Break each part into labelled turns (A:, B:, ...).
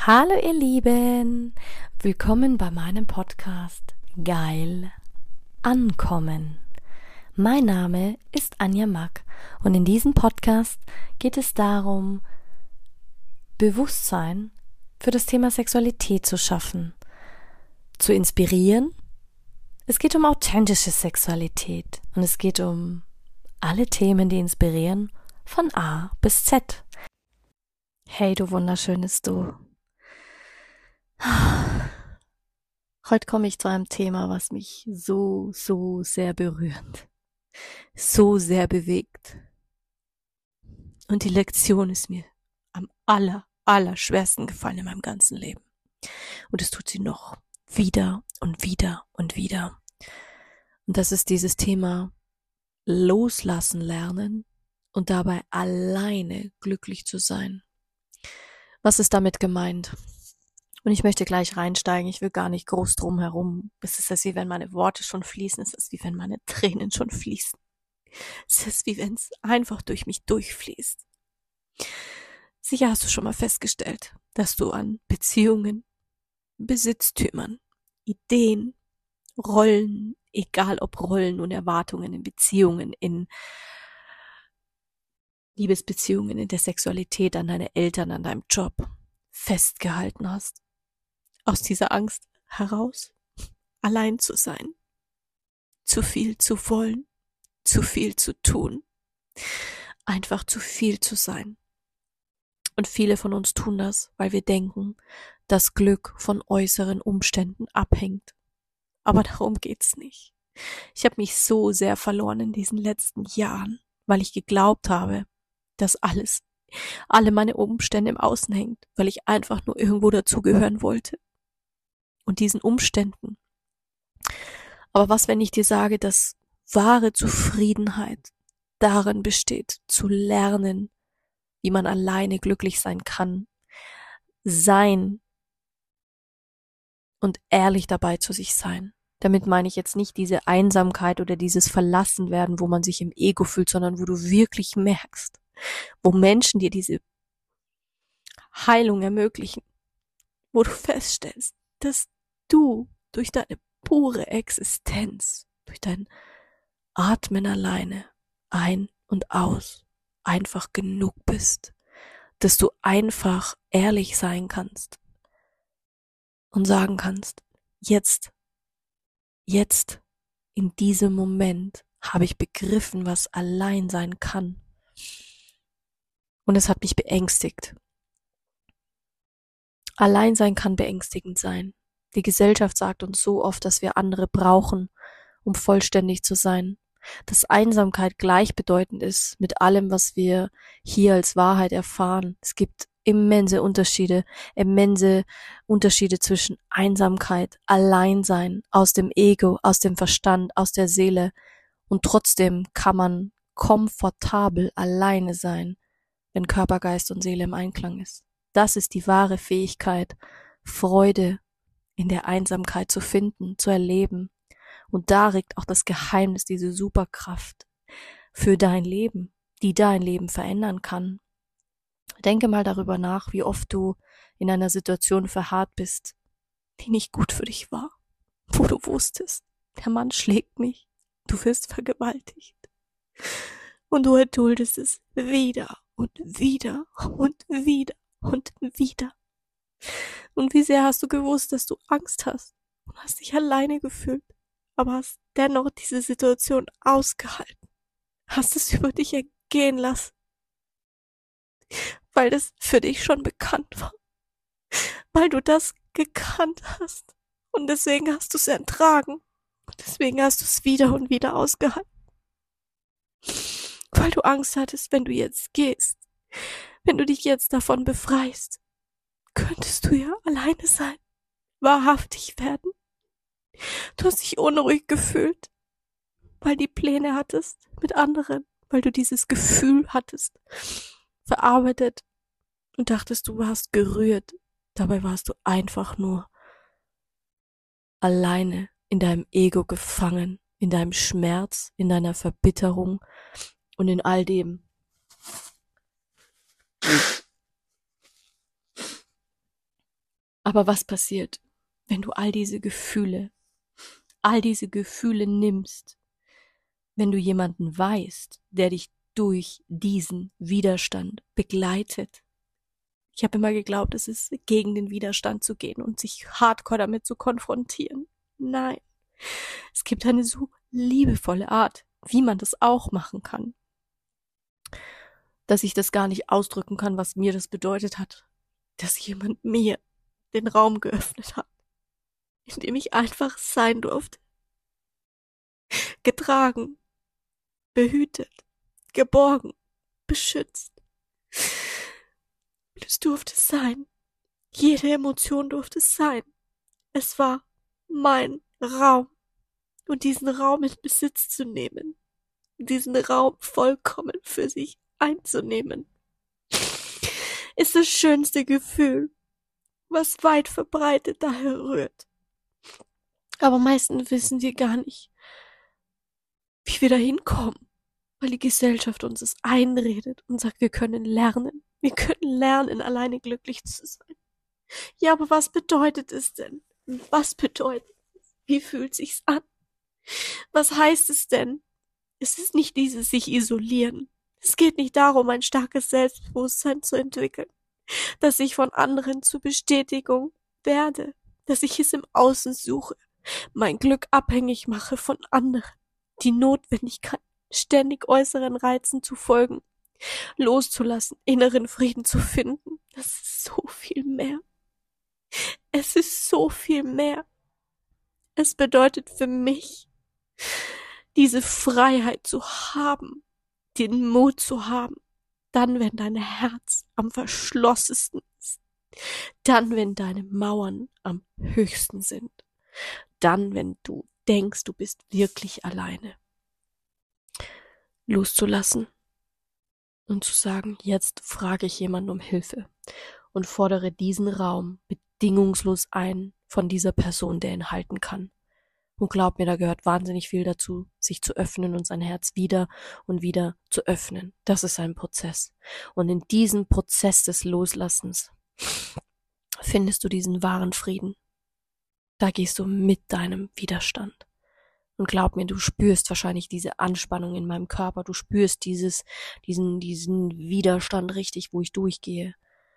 A: Hallo ihr Lieben, willkommen bei meinem Podcast Geil Ankommen. Mein Name ist Anja Mack und in diesem Podcast geht es darum, Bewusstsein für das Thema Sexualität zu schaffen, zu inspirieren. Es geht um authentische Sexualität und es geht um alle Themen, die inspirieren, von A bis Z. Hey du wunderschönes Du. Heute komme ich zu einem Thema, was mich so sehr berührt, so sehr bewegt. Und die Lektion ist mir am allerschwersten gefallen in meinem ganzen Leben. Und es tut sie noch wieder und wieder und wieder. Und das ist dieses Thema Loslassen lernen und dabei alleine glücklich zu sein. Was ist damit gemeint? Und ich möchte gleich reinsteigen, ich will gar nicht groß drum herum. Es ist, als wie wenn meine Worte schon fließen, es ist wie wenn meine Tränen schon fließen. Es ist wie wenn es einfach durch mich durchfließt. Sicher hast du schon mal festgestellt, dass du an Beziehungen, Besitztümern, Ideen, Rollen, egal ob Rollen und Erwartungen in Beziehungen, in Liebesbeziehungen, in der Sexualität, an deine Eltern, an deinem Job festgehalten hast. Aus dieser Angst heraus, allein zu sein, zu viel zu wollen, zu viel zu tun, einfach zu viel zu sein. Und viele von uns tun das, weil wir denken, dass Glück von äußeren Umständen abhängt. Aber darum geht's nicht. Ich habe mich so sehr verloren in diesen letzten Jahren, weil ich geglaubt habe, dass alle meine Umstände im Außen hängt, weil ich einfach nur irgendwo dazugehören wollte. Und diesen Umständen. Aber was, wenn ich dir sage, dass wahre Zufriedenheit darin besteht, zu lernen, wie man alleine glücklich sein kann, sein und ehrlich dabei zu sich sein. Damit meine ich jetzt nicht diese Einsamkeit oder dieses Verlassenwerden, wo man sich im Ego fühlt, sondern wo du wirklich merkst, wo Menschen dir diese Heilung ermöglichen, wo du feststellst, dass du durch deine pure Existenz, durch dein Atmen alleine, ein und aus, einfach genug bist, dass du einfach ehrlich sein kannst und sagen kannst, jetzt, in diesem Moment habe ich begriffen, was allein sein kann. Und es hat mich beängstigt. Allein sein kann beängstigend sein. Die Gesellschaft sagt uns so oft, dass wir andere brauchen, um vollständig zu sein. Dass Einsamkeit gleichbedeutend ist mit allem, was wir hier als Wahrheit erfahren. Es gibt immense Unterschiede zwischen Einsamkeit, Alleinsein, aus dem Ego, aus dem Verstand, aus der Seele. Und trotzdem kann man komfortabel alleine sein, wenn Körper, Geist und Seele im Einklang ist. Das ist die wahre Fähigkeit, Freude in der Einsamkeit zu finden, zu erleben. Und da liegt auch das Geheimnis, diese Superkraft für dein Leben, die dein Leben verändern kann. Denke mal darüber nach, wie oft du in einer Situation verharrt bist, die nicht gut für dich war, wo du wusstest, der Mann schlägt mich, du wirst vergewaltigt. Und du erduldest es wieder und wieder und wieder und wieder. Und wie sehr hast du gewusst, dass du Angst hast und hast dich alleine gefühlt, aber hast dennoch diese Situation ausgehalten, hast es über dich ergehen lassen, weil das für dich schon bekannt war, weil du das gekannt hast und deswegen hast du es ertragen und deswegen hast du es wieder und wieder ausgehalten, weil du Angst hattest, wenn du jetzt gehst, wenn du dich jetzt davon befreist, könntest du ja alleine sein, wahrhaftig werden. Du hast dich unruhig gefühlt, weil die Pläne hattest mit anderen, weil du dieses Gefühl hattest, verarbeitet und dachtest, du warst gerührt. Dabei warst du einfach nur alleine in deinem Ego gefangen, in deinem Schmerz, in deiner Verbitterung und in all dem. Aber was passiert, wenn du all diese Gefühle nimmst, wenn du jemanden weißt, der dich durch diesen Widerstand begleitet? Ich habe immer geglaubt, es ist gegen den Widerstand zu gehen und sich hardcore damit zu konfrontieren. Nein, es gibt eine so liebevolle Art, wie man das auch machen kann, dass ich das gar nicht ausdrücken kann, was mir das bedeutet hat, dass jemand mir den Raum geöffnet hat, in dem ich einfach sein durfte. Getragen, behütet, geborgen, beschützt. Es durfte sein. Jede Emotion durfte sein. Es war mein Raum. Und diesen Raum in Besitz zu nehmen, diesen Raum vollkommen für sich einzunehmen, ist das schönste Gefühl, was weit verbreitet daher rührt. Aber meistens wissen wir gar nicht, wie wir da hinkommen, weil die Gesellschaft uns es einredet und sagt, wir können lernen. Wir können lernen, alleine glücklich zu sein. Ja, aber was bedeutet es denn? Was bedeutet es? Wie fühlt sich's an? Was heißt es denn? Es ist nicht dieses sich isolieren. Es geht nicht darum, ein starkes Selbstbewusstsein zu entwickeln, dass ich von anderen zur Bestätigung werde, dass ich es im Außen suche, mein Glück abhängig mache von anderen, die Notwendigkeit, ständig äußeren Reizen zu folgen, loszulassen, inneren Frieden zu finden. Das ist so viel mehr. Es ist so viel mehr. Es bedeutet für mich, diese Freiheit zu haben, den Mut zu haben, dann, wenn dein Herz am verschlossensten ist, dann, wenn deine Mauern am höchsten sind, dann, wenn du denkst, du bist wirklich alleine, loszulassen und zu sagen, jetzt frage ich jemanden um Hilfe und fordere diesen Raum bedingungslos ein von dieser Person, der ihn halten kann. Und glaub mir, da gehört wahnsinnig viel dazu, sich zu öffnen und sein Herz wieder und wieder zu öffnen. Das ist ein Prozess. Und in diesem Prozess des Loslassens findest du diesen wahren Frieden. Da gehst du mit deinem Widerstand. Und glaub mir, du spürst wahrscheinlich diese Anspannung in meinem Körper. Du spürst diesen Widerstand richtig, wo ich durchgehe.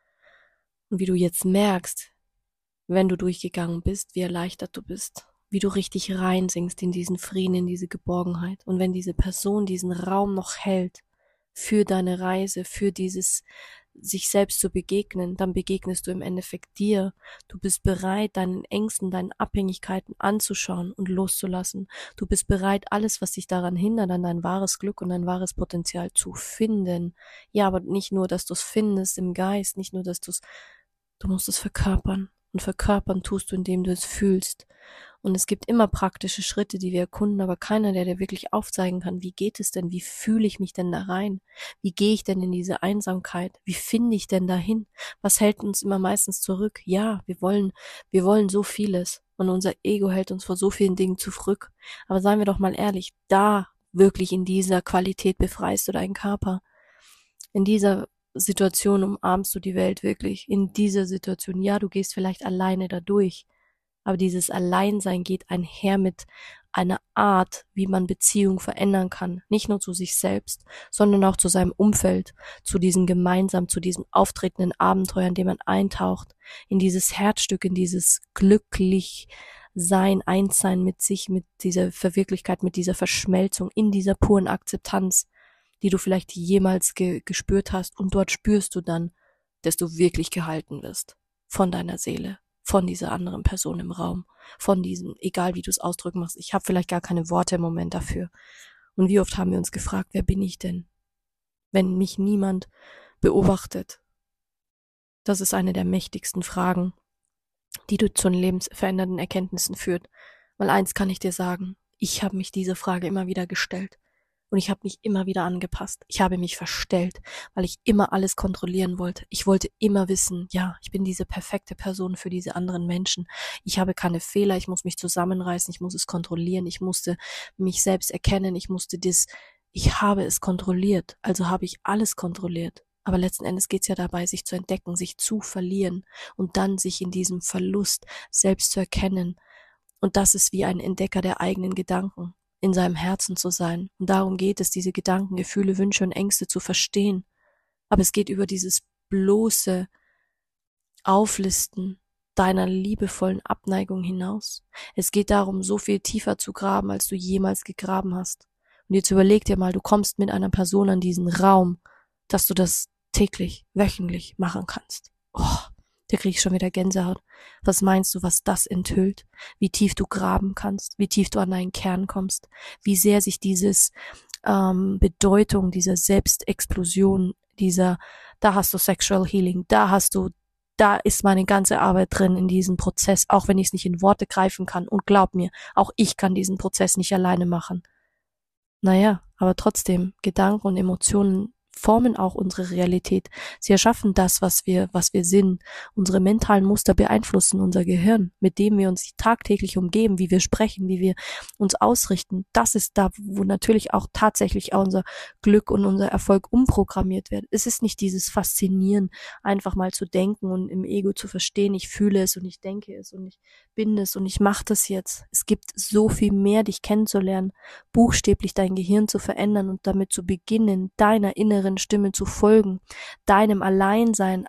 A: Und wie du jetzt merkst, wenn du durchgegangen bist, wie erleichtert du bist. Wie du richtig reinsinkst in diesen Frieden, in diese Geborgenheit. Und wenn diese Person diesen Raum noch hält für deine Reise, für dieses sich selbst zu begegnen, dann begegnest du im Endeffekt dir. Du bist bereit, deinen Ängsten, deinen Abhängigkeiten anzuschauen und loszulassen. Du bist bereit, alles, was dich daran hindert, an dein wahres Glück und dein wahres Potenzial zu finden. Ja, aber nicht nur, dass du es findest im Geist, nicht nur, dass du musst es verkörpern. Und verkörpern tust du, indem du es fühlst. Und es gibt immer praktische Schritte, die wir erkunden, aber keiner, der dir wirklich aufzeigen kann, wie geht es denn, wie fühle ich mich denn da rein, wie gehe ich denn in diese Einsamkeit, wie finde ich denn dahin, was hält uns immer meistens zurück? Ja, wir wollen so vieles und unser Ego hält uns vor so vielen Dingen zurück, aber seien wir doch mal ehrlich, da wirklich in dieser Qualität befreist du deinen Körper, in dieser Situation umarmst du die Welt wirklich, in dieser Situation, ja, du gehst vielleicht alleine da durch, aber dieses Alleinsein geht einher mit einer Art, wie man Beziehung verändern kann. Nicht nur zu sich selbst, sondern auch zu seinem Umfeld, zu diesem gemeinsam, zu diesem auftretenden Abenteuer, in dem man eintaucht, in dieses Herzstück, in dieses glücklich Sein, Einssein mit sich, mit dieser Verwirklichkeit, mit dieser Verschmelzung, in dieser puren Akzeptanz, die du vielleicht jemals gespürt hast. Und dort spürst du dann, dass du wirklich gehalten wirst von deiner Seele, von dieser anderen Person im Raum, von diesem, egal wie du es ausdrücken machst, ich habe vielleicht gar keine Worte im Moment dafür. Und wie oft haben wir uns gefragt, wer bin ich denn, wenn mich niemand beobachtet? Das ist eine der mächtigsten Fragen, die du zu lebensverändernden Erkenntnissen führt. Weil eins kann ich dir sagen, ich habe mich diese Frage immer wieder gestellt. Und ich habe mich immer wieder angepasst. Ich habe mich verstellt, weil ich immer alles kontrollieren wollte. Ich wollte immer wissen, ja, ich bin diese perfekte Person für diese anderen Menschen. Ich habe keine Fehler, ich muss mich zusammenreißen, ich muss es kontrollieren, ich musste mich selbst erkennen, ich habe es kontrolliert, also habe ich alles kontrolliert. Aber letzten Endes geht's ja dabei, sich zu entdecken, sich zu verlieren und dann sich in diesem Verlust selbst zu erkennen. Und das ist wie ein Entdecker der eigenen Gedanken, in seinem Herzen zu sein. Und darum geht es, diese Gedanken, Gefühle, Wünsche und Ängste zu verstehen. Aber es geht über dieses bloße Auflisten deiner liebevollen Abneigung hinaus. Es geht darum, so viel tiefer zu graben, als du jemals gegraben hast. Und jetzt überleg dir mal, du kommst mit einer Person an diesen Raum, dass du das täglich, wöchentlich machen kannst. Oh, da krieg ich schon wieder Gänsehaut. Was meinst du, was das enthüllt? Wie tief du graben kannst, wie tief du an deinen Kern kommst, wie sehr sich dieses Bedeutung, dieser Selbstexplosion, da hast du Sexual Healing, da ist meine ganze Arbeit drin in diesem Prozess, auch wenn ich es nicht in Worte greifen kann. Und glaub mir, auch ich kann diesen Prozess nicht alleine machen. Naja, aber trotzdem, Gedanken und Emotionen formen auch unsere Realität. Sie erschaffen das, was wir sind. Unsere mentalen Muster beeinflussen unser Gehirn, mit dem wir uns tagtäglich umgeben, wie wir sprechen, wie wir uns ausrichten. Das ist da, wo natürlich auch tatsächlich unser Glück und unser Erfolg umprogrammiert wird. Es ist nicht dieses Faszinieren, einfach mal zu denken und im Ego zu verstehen, ich fühle es und ich denke es und ich bin es und ich mache das jetzt. Es gibt so viel mehr, dich kennenzulernen, buchstäblich dein Gehirn zu verändern und damit zu beginnen, deiner inneren Stimme zu folgen, deinem Alleinsein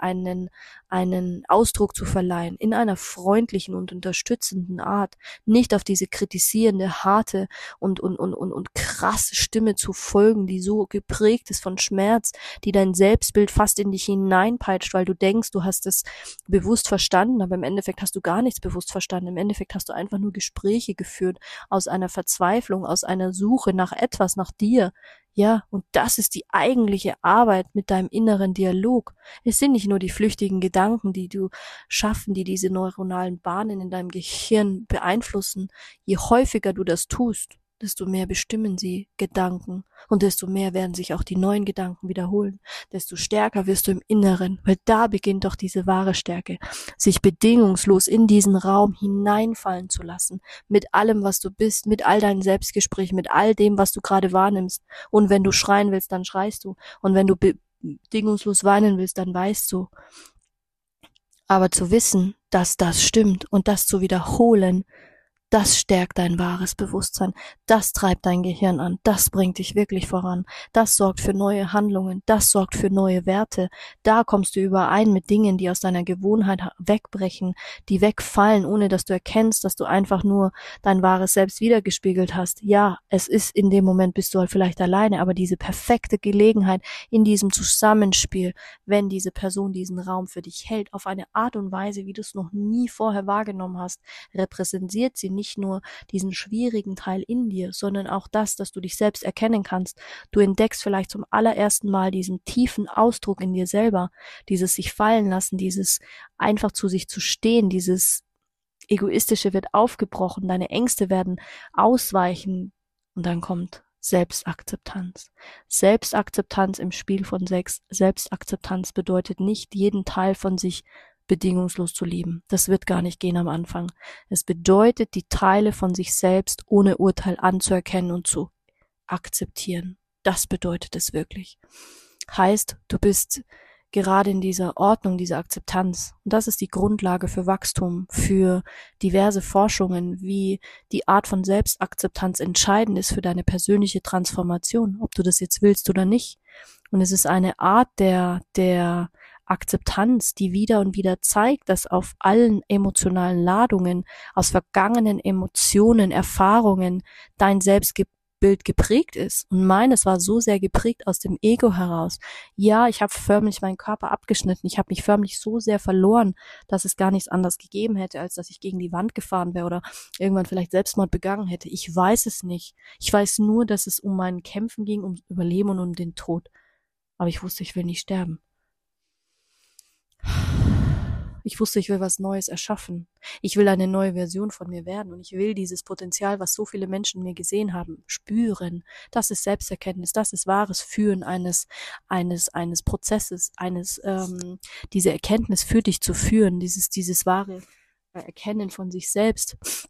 A: einen Ausdruck zu verleihen, in einer freundlichen und unterstützenden Art, nicht auf diese kritisierende, harte und krasse Stimme zu folgen, die so geprägt ist von Schmerz, die dein Selbstbild fast in dich hineinpeitscht, weil du denkst, du hast es bewusst verstanden, aber im Endeffekt hast du gar nichts bewusst verstanden. Im Endeffekt hast du einfach nur Gespräche geführt aus einer Verzweiflung, aus einer Suche nach etwas, nach dir. Ja, und das ist die eigentliche Arbeit mit deinem inneren Dialog. Es sind nicht nur die flüchtigen Gedanken, die du schaffen, die diese neuronalen Bahnen in deinem Gehirn beeinflussen. Je häufiger du das tust, desto mehr bestimmen sie Gedanken und desto mehr werden sich auch die neuen Gedanken wiederholen. Desto stärker wirst du im Inneren, weil da beginnt doch diese wahre Stärke, sich bedingungslos in diesen Raum hineinfallen zu lassen, mit allem, was du bist, mit all deinen Selbstgesprächen, mit all dem, was du gerade wahrnimmst. Und wenn du schreien willst, dann schreist du. Und wenn du bedingungslos weinen willst, dann weinst du. Aber zu wissen, dass das stimmt und das zu wiederholen, das stärkt dein wahres Bewusstsein, das treibt dein Gehirn an, das bringt dich wirklich voran, das sorgt für neue Handlungen, das sorgt für neue Werte, da kommst du überein mit Dingen, die aus deiner Gewohnheit wegbrechen, die wegfallen, ohne dass du erkennst, dass du einfach nur dein wahres Selbst wiedergespiegelt hast. Ja, es ist in dem Moment, bist du halt vielleicht alleine, aber diese perfekte Gelegenheit in diesem Zusammenspiel, wenn diese Person diesen Raum für dich hält, auf eine Art und Weise, wie du es noch nie vorher wahrgenommen hast, repräsentiert sie nicht nur diesen schwierigen Teil in dir, sondern auch das, dass du dich selbst erkennen kannst. Du entdeckst vielleicht zum allerersten Mal diesen tiefen Ausdruck in dir selber, dieses sich fallen lassen, dieses einfach zu sich zu stehen, dieses Egoistische wird aufgebrochen, deine Ängste werden ausweichen und dann kommt Selbstakzeptanz. Selbstakzeptanz im Spiel von Sex. Selbstakzeptanz bedeutet nicht, jeden Teil von sich bedingungslos zu lieben. Das wird gar nicht gehen am Anfang. Es bedeutet, die Teile von sich selbst ohne Urteil anzuerkennen und zu akzeptieren. Das bedeutet es wirklich. Heißt, du bist gerade in dieser Ordnung, dieser Akzeptanz. Und das ist die Grundlage für Wachstum, für diverse Forschungen, wie die Art von Selbstakzeptanz entscheidend ist für deine persönliche Transformation, ob du das jetzt willst oder nicht. Und es ist eine Art der Akzeptanz, die wieder und wieder zeigt, dass auf allen emotionalen Ladungen, aus vergangenen Emotionen, Erfahrungen dein Selbstbild geprägt ist. Und meines war so sehr geprägt aus dem Ego heraus. Ja, ich habe förmlich meinen Körper abgeschnitten. Ich habe mich förmlich so sehr verloren, dass es gar nichts anderes gegeben hätte, als dass ich gegen die Wand gefahren wäre oder irgendwann vielleicht Selbstmord begangen hätte. Ich weiß es nicht. Ich weiß nur, dass es um mein Kämpfen ging, um Überleben und um den Tod. Aber ich wusste, ich will nicht sterben. Ich wusste, ich will was Neues erschaffen. Ich will eine neue Version von mir werden und ich will dieses Potenzial, was so viele Menschen mir gesehen haben, spüren. Das ist Selbsterkenntnis, das ist wahres Führen eines Prozesses, diese Erkenntnis für dich zu führen, dieses wahre Erkennen von sich selbst.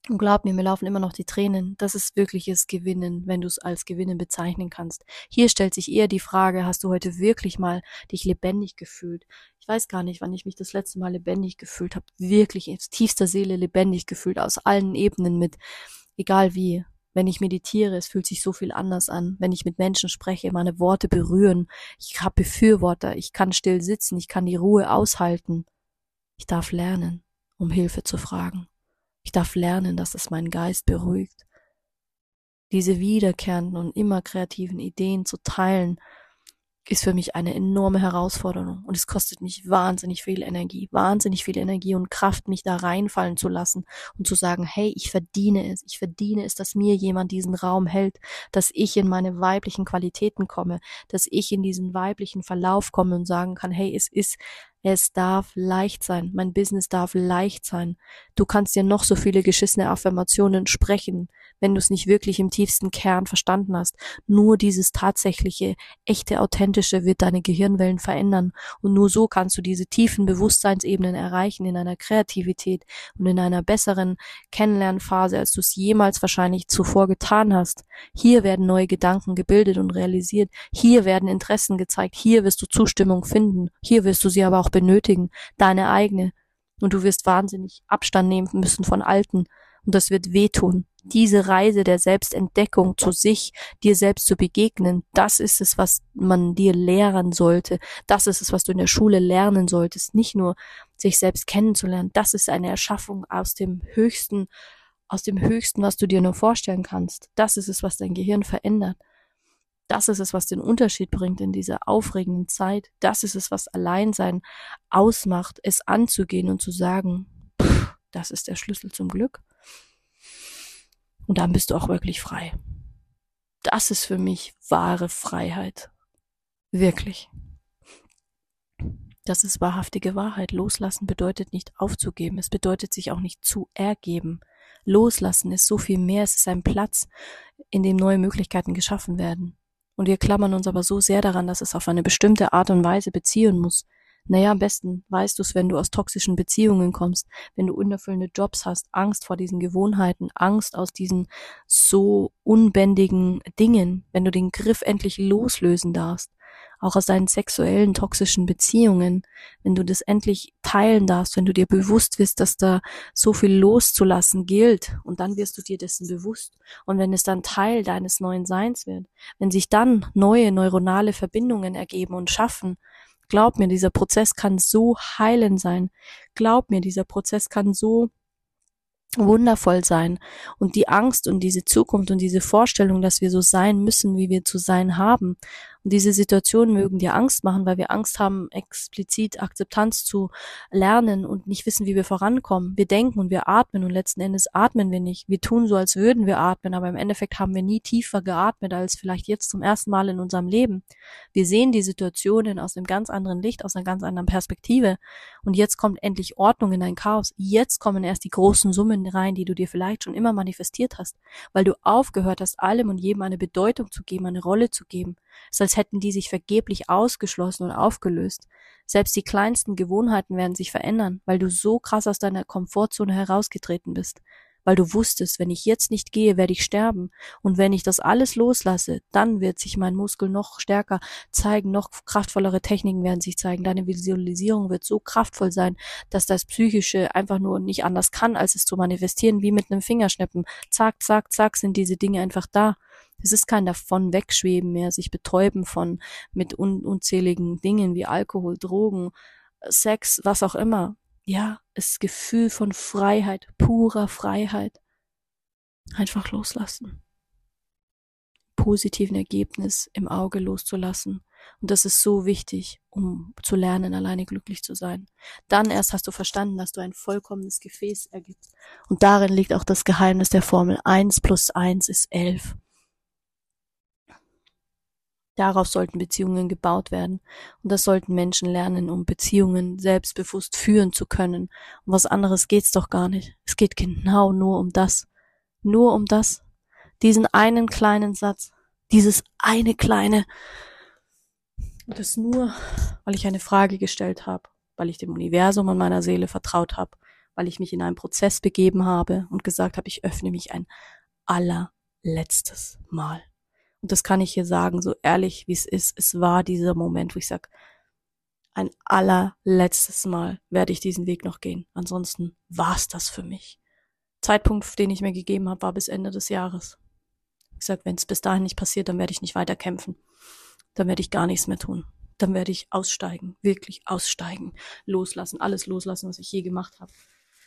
A: Und glaub mir laufen immer noch die Tränen. Das ist wirkliches Gewinnen, wenn du es als Gewinnen bezeichnen kannst. Hier stellt sich eher die Frage, hast du heute wirklich mal dich lebendig gefühlt? Ich weiß gar nicht, wann ich mich das letzte Mal lebendig gefühlt habe. Wirklich aus tiefster Seele lebendig gefühlt, aus allen Ebenen mit, egal wie. Wenn ich meditiere, es fühlt sich so viel anders an. Wenn ich mit Menschen spreche, meine Worte berühren. Ich habe Befürworter, ich kann still sitzen, ich kann die Ruhe aushalten. Ich darf lernen, um Hilfe zu fragen. Ich darf lernen, dass es meinen Geist beruhigt. Diese wiederkehrenden und immer kreativen Ideen zu teilen, ist für mich eine enorme Herausforderung. Und es kostet mich wahnsinnig viel Energie und Kraft, mich da reinfallen zu lassen und zu sagen, hey, ich verdiene es, dass mir jemand diesen Raum hält, dass ich in meine weiblichen Qualitäten komme, dass ich in diesen weiblichen Verlauf komme und sagen kann, hey, es darf leicht sein. Mein Business darf leicht sein. Du kannst dir noch so viele geschissene Affirmationen sprechen, wenn du es nicht wirklich im tiefsten Kern verstanden hast. Nur dieses tatsächliche, echte, authentische wird deine Gehirnwellen verändern. Und nur so kannst du diese tiefen Bewusstseinsebenen erreichen in einer Kreativität und in einer besseren Kennenlernphase, als du es jemals wahrscheinlich zuvor getan hast. Hier werden neue Gedanken gebildet und realisiert. Hier werden Interessen gezeigt. Hier wirst du Zustimmung finden. Hier wirst du sie aber auch benötigen, deine eigene. Und du wirst wahnsinnig Abstand nehmen müssen von Alten. Und das wird wehtun. Diese Reise der Selbstentdeckung zu sich, dir selbst zu begegnen, das ist es, was man dir lehren sollte. Das ist es, was du in der Schule lernen solltest. Nicht nur sich selbst kennenzulernen. Das ist eine Erschaffung aus dem Höchsten, was du dir nur vorstellen kannst. Das ist es, was dein Gehirn verändert. Das ist es, was den Unterschied bringt in dieser aufregenden Zeit. Das ist es, was Alleinsein ausmacht, es anzugehen und zu sagen, das ist der Schlüssel zum Glück. Und dann bist du auch wirklich frei. Das ist für mich wahre Freiheit. Wirklich. Das ist wahrhaftige Wahrheit. Loslassen bedeutet nicht aufzugeben. Es bedeutet sich auch nicht zu ergeben. Loslassen ist so viel mehr. Es ist ein Platz, in dem neue Möglichkeiten geschaffen werden. Und wir klammern uns aber so sehr daran, dass es auf eine bestimmte Art und Weise beziehen muss. Naja, am besten weißt du es, wenn du aus toxischen Beziehungen kommst, wenn du unerfüllende Jobs hast, Angst vor diesen Gewohnheiten, Angst aus diesen so unbändigen Dingen, wenn du den Griff endlich loslösen darfst, auch aus deinen sexuellen toxischen Beziehungen, wenn du das endlich teilen darfst, wenn du dir bewusst wirst, dass da so viel loszulassen gilt, und dann wirst du dir dessen bewusst. Und wenn es dann Teil deines neuen Seins wird, wenn sich dann neue neuronale Verbindungen ergeben und schaffen, glaub mir, dieser Prozess kann so heilend sein. Glaub mir, dieser Prozess kann so wundervoll sein. Und die Angst und diese Zukunft und diese Vorstellung, dass wir so sein müssen, wie wir zu sein haben. Und diese Situationen mögen dir Angst machen, weil wir Angst haben, explizit Akzeptanz zu lernen und nicht wissen, wie wir vorankommen. Wir denken und wir atmen und letzten Endes atmen wir nicht. Wir tun so, als würden wir atmen, aber im Endeffekt haben wir nie tiefer geatmet als vielleicht jetzt zum ersten Mal in unserem Leben. Wir sehen die Situationen aus einem ganz anderen Licht, aus einer ganz anderen Perspektive. Und jetzt kommt endlich Ordnung in dein Chaos. Jetzt kommen erst die großen Summen rein, die du dir vielleicht schon immer manifestiert hast, weil du aufgehört hast, allem und jedem eine Bedeutung zu geben, eine Rolle zu geben. Es ist, als hätten die sich vergeblich ausgeschlossen und aufgelöst. Selbst die kleinsten Gewohnheiten werden sich verändern, weil du so krass aus deiner Komfortzone herausgetreten bist. Weil du wusstest, wenn ich jetzt nicht gehe, werde ich sterben. Und wenn ich das alles loslasse, dann wird sich mein Muskel noch stärker zeigen, noch kraftvollere Techniken werden sich zeigen. Deine Visualisierung wird so kraftvoll sein, dass das Psychische einfach nur nicht anders kann, als es zu manifestieren, wie mit einem Fingerschnippen. Zack, zack, zack sind diese Dinge einfach da. Es ist kein davon wegschweben mehr, sich betäuben von mit unzähligen Dingen wie Alkohol, Drogen, Sex, was auch immer. Ja, das Gefühl von Freiheit, purer Freiheit. Einfach loslassen. Positiven Ergebnis im Auge loszulassen. Und das ist so wichtig, um zu lernen, alleine glücklich zu sein. Dann erst hast du verstanden, dass du ein vollkommenes Gefäß ergibst. Und darin liegt auch das Geheimnis der Formel 1 plus 1 ist 11. Darauf sollten Beziehungen gebaut werden. Und das sollten Menschen lernen, um Beziehungen selbstbewusst führen zu können. Um was anderes geht's doch gar nicht. Es geht genau nur um das. Nur um das. Diesen einen kleinen Satz. Dieses eine kleine. Und das nur, weil ich eine Frage gestellt habe. Weil ich dem Universum und meiner Seele vertraut habe. weil ich mich in einen Prozess begeben habe und gesagt habe, ich öffne mich ein allerletztes Mal. Und das kann ich hier sagen, so ehrlich wie es ist. Es war dieser Moment, wo ich sage, ein allerletztes Mal werde ich diesen Weg noch gehen. Ansonsten war's das für mich. Zeitpunkt, den ich mir gegeben habe, war bis Ende des Jahres. Ich sage, wenn es bis dahin nicht passiert, dann werde ich nicht weiter kämpfen. Dann werde ich gar nichts mehr tun. Dann werde ich aussteigen, wirklich aussteigen, loslassen, alles loslassen, was ich je gemacht habe.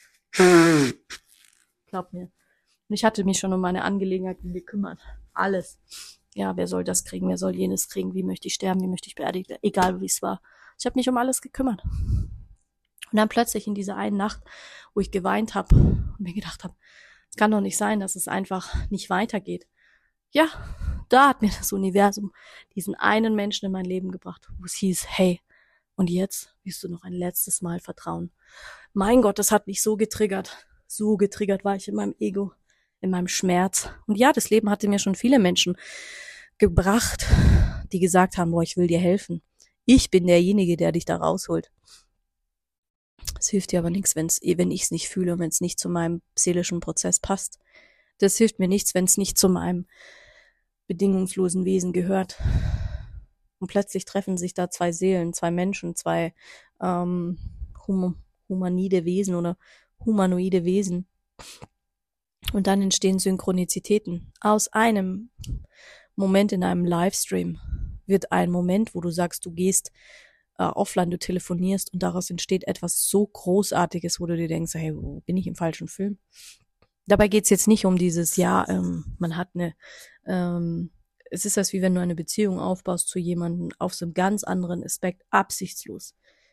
A: Glaub mir. Und ich hatte mich schon um meine Angelegenheiten gekümmert. Alles. Ja, wer soll das kriegen, wer soll jenes kriegen, wie möchte ich sterben, wie möchte ich beerdigt werden, egal wie es war. Ich habe mich um alles gekümmert. Und dann plötzlich in dieser einen Nacht, wo ich geweint habe und mir gedacht habe, es kann doch nicht sein, dass es einfach nicht weitergeht. Ja, da hat mir das Universum diesen einen Menschen in mein Leben gebracht, wo es hieß, hey, und jetzt wirst du noch ein letztes Mal vertrauen. Mein Gott, das hat mich so getriggert. So getriggert war ich in meinem Ego, in meinem Schmerz. Und ja, das Leben hatte mir schon viele Menschen gebracht, die gesagt haben, boah, ich will dir helfen. Ich bin derjenige, der dich da rausholt. Es hilft dir aber nichts, wenn ich es nicht fühle und wenn es nicht zu meinem seelischen Prozess passt. Das hilft mir nichts, wenn es nicht zu meinem bedingungslosen Wesen gehört. Und plötzlich treffen sich da zwei Seelen, zwei Menschen, zwei humanide Wesen oder humanoide Wesen. Und dann entstehen Synchronizitäten. Aus einem Moment in einem Livestream wird ein Moment, wo du sagst, du gehst offline, du telefonierst und daraus entsteht etwas so Großartiges, wo du dir denkst, hey, wo bin ich im falschen Film? Dabei geht's jetzt nicht um dieses, man hat es ist das wie wenn du eine Beziehung aufbaust zu jemandem auf so einem ganz anderen Aspekt, absichtslos.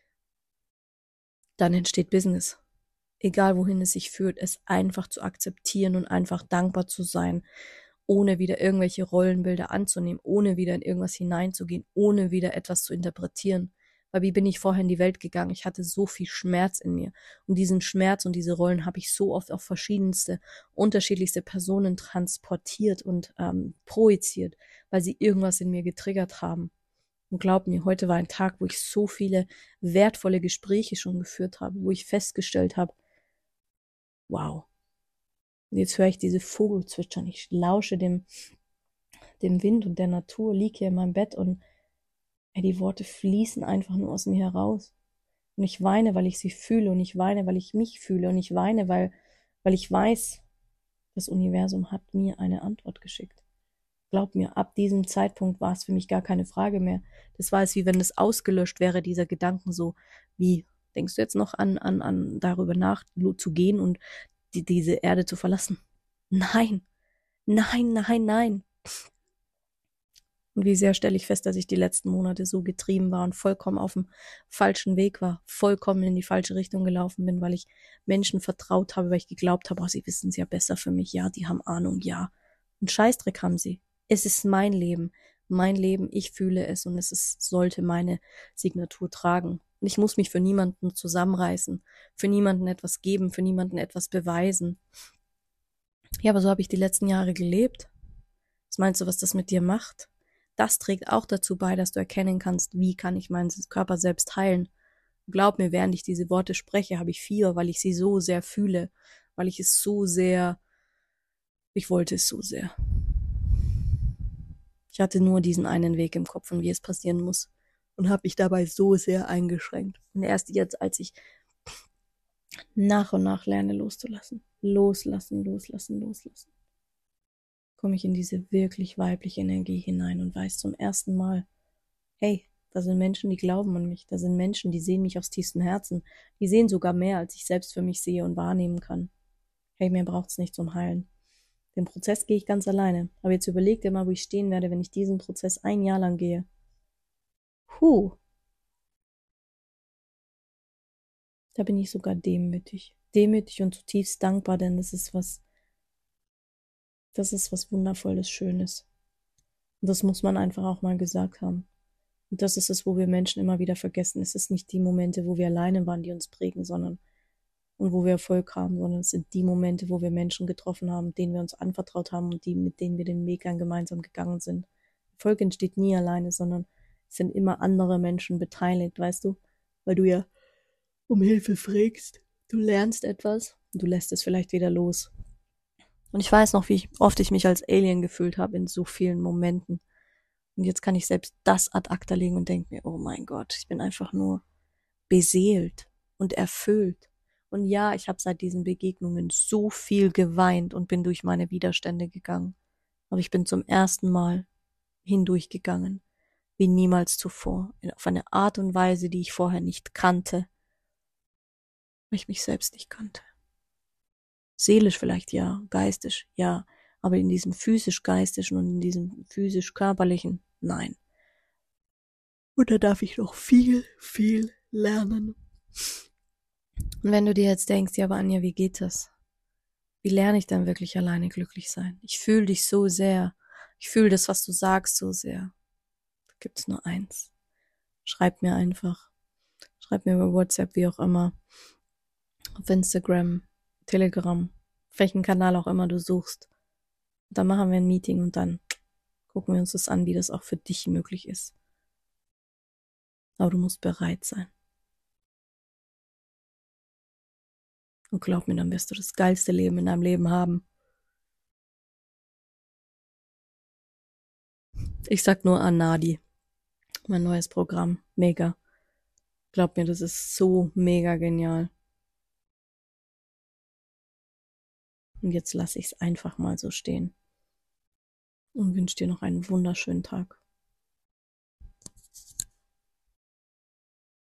A: Dann entsteht Business. Egal wohin es sich führt, es einfach zu akzeptieren und einfach dankbar zu sein, ohne wieder irgendwelche Rollenbilder anzunehmen, ohne wieder in irgendwas hineinzugehen, ohne wieder etwas zu interpretieren. Weil wie bin ich vorher in die Welt gegangen? Ich hatte so viel Schmerz in mir. Und diesen Schmerz und diese Rollen habe ich so oft auf verschiedenste, unterschiedlichste Personen transportiert und projiziert, weil sie irgendwas in mir getriggert haben. Und glaub mir, heute war ein Tag, wo ich so viele wertvolle Gespräche schon geführt habe, wo ich festgestellt habe, wow. Und jetzt höre ich diese Vogel zwitschern. Ich lausche dem Wind und der Natur, liege hier in meinem Bett und die Worte fließen einfach nur aus mir heraus. Und ich weine, weil ich sie fühle und ich weine, weil ich mich fühle und ich weine, weil ich weiß, das Universum hat mir eine Antwort geschickt. Glaub mir, ab diesem Zeitpunkt war es für mich gar keine Frage mehr. Das war es, wie wenn es ausgelöscht wäre, dieser Gedanken so, wie denkst du jetzt noch an darüber nach zu gehen und diese Erde zu verlassen? Nein, nein, nein, nein. Und wie sehr stelle ich fest, dass ich die letzten Monate so getrieben war und vollkommen auf dem falschen Weg war, vollkommen in die falsche Richtung gelaufen bin, weil ich Menschen vertraut habe, weil ich geglaubt habe, oh, sie wissen es ja besser für mich, ja, die haben Ahnung, ja. Und Scheißdreck haben sie. Es ist mein Leben, ich fühle es und sollte meine Signatur tragen. Und ich muss mich für niemanden zusammenreißen, für niemanden etwas geben, für niemanden etwas beweisen. Ja, aber so habe ich die letzten Jahre gelebt. Was meinst du, was das mit dir macht? Das trägt auch dazu bei, dass du erkennen kannst, wie kann ich meinen Körper selbst heilen. Glaub mir, während ich diese Worte spreche, habe ich Fieber, weil ich sie so sehr fühle, weil ich wollte es so sehr. Ich hatte nur diesen einen Weg im Kopf und wie es passieren muss und habe mich dabei so sehr eingeschränkt. Und erst jetzt, als ich nach und nach lerne loszulassen, komme ich in diese wirklich weibliche Energie hinein und weiß zum ersten Mal, hey, da sind Menschen, die glauben an mich, da sind Menschen, die sehen mich aus tiefstem Herzen, die sehen sogar mehr, als ich selbst für mich sehe und wahrnehmen kann. Hey, mir braucht's nicht zum Heilen. Den Prozess gehe ich ganz alleine. Aber jetzt überleg dir mal, wo ich stehen werde, wenn ich diesen Prozess 1 Jahr lang gehe. Da bin ich sogar demütig. Demütig und zutiefst dankbar, denn das ist was Wundervolles, Schönes. Und das muss man einfach auch mal gesagt haben. Und das ist es, wo wir Menschen immer wieder vergessen. Es ist nicht die Momente, wo wir alleine waren, die uns prägen, und wo wir Erfolg haben, sondern es sind die Momente, wo wir Menschen getroffen haben, denen wir uns anvertraut haben und mit denen wir den Weg dann gemeinsam gegangen sind. Erfolg entsteht nie alleine, sondern es sind immer andere Menschen beteiligt, weißt du? Weil du ja um Hilfe fragst. Du lernst etwas, du lässt es vielleicht wieder los. Und ich weiß noch, wie oft ich mich als Alien gefühlt habe in so vielen Momenten. Und jetzt kann ich selbst das ad acta legen und denke mir, oh mein Gott, ich bin einfach nur beseelt und erfüllt. Und ja, ich habe seit diesen Begegnungen so viel geweint und bin durch meine Widerstände gegangen. Aber ich bin zum ersten Mal hindurchgegangen, wie niemals zuvor, auf eine Art und Weise, die ich vorher nicht kannte, weil ich mich selbst nicht kannte. Seelisch vielleicht ja, geistig ja, aber in diesem physisch-geistischen und in diesem physisch-körperlichen, nein. Und da darf ich noch viel, viel lernen. Und wenn du dir jetzt denkst, ja, aber Anja, wie geht das? Wie lerne ich dann wirklich alleine glücklich sein? Ich fühle dich so sehr. Ich fühle das, was du sagst, so sehr. Da gibt's nur eins. Schreib mir einfach. Schreib mir über WhatsApp, wie auch immer. Auf Instagram, Telegram, welchen Kanal auch immer du suchst. Und dann machen wir ein Meeting und dann gucken wir uns das an, wie das auch für dich möglich ist. Aber du musst bereit sein. Und glaub mir, dann wirst du das geilste Leben in deinem Leben haben. Ich sag nur an Nadi. Mein neues Programm. Mega. Glaub mir, das ist so mega genial. Und jetzt lasse ich es einfach mal so stehen. Und wünsche dir noch einen wunderschönen Tag.